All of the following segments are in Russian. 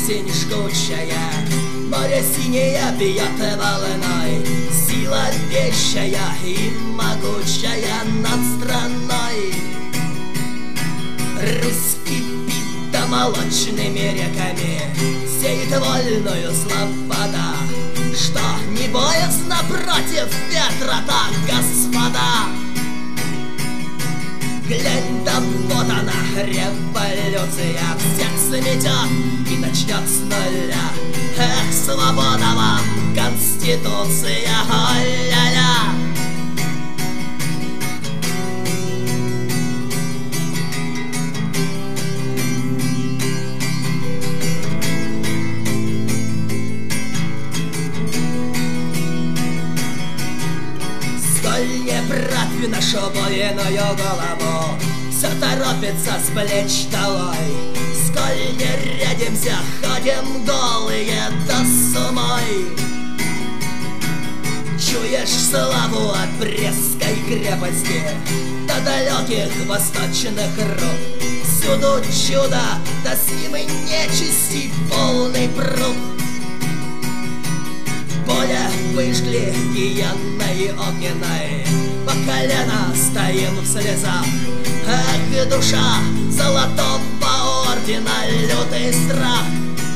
осень жгучая, море синее бьет волной, сила вещая и могучая над страной. Русь кипит молочными реками, сеет вольную слобода, что не боязно против ветра так, господа. Глянь, да вот она, революция, всех сметет и начнет с нуля. Эх, свобода вам, Конституция, о-ля-ля. Сколь не правь нашу буйную голову, все торопится с плеч долой. Сколь не рядимся, ходим голые до сумой. Чуешь славу от Брестской крепости до далеких восточных рук. Всюду чудо, да с ним и нечисти полный пруд. Поле выжгли гиенной огненной, по колено стоим в слезах. Эх, душа золотого ордена, лютый страх.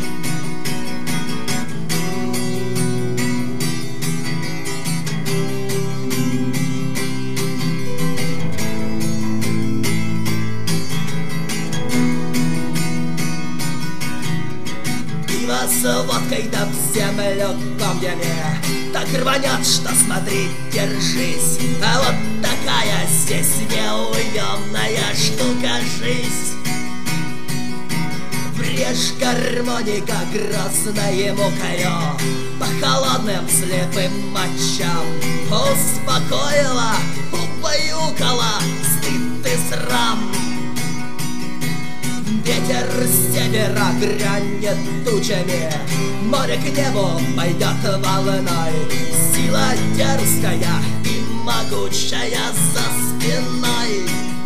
Пиво с водкой да в землю комьями так рванет, что смотри, держись. А вот такая здесь неуемная штука жизнь. Врежь гармоника грозная мукою по холодным слепым мочам. Успокоила, убаюкала стыд и срам. Ветер с севера грянет тучами, море к небу пойдет волной. Сила дерзкая и могучая за спиной.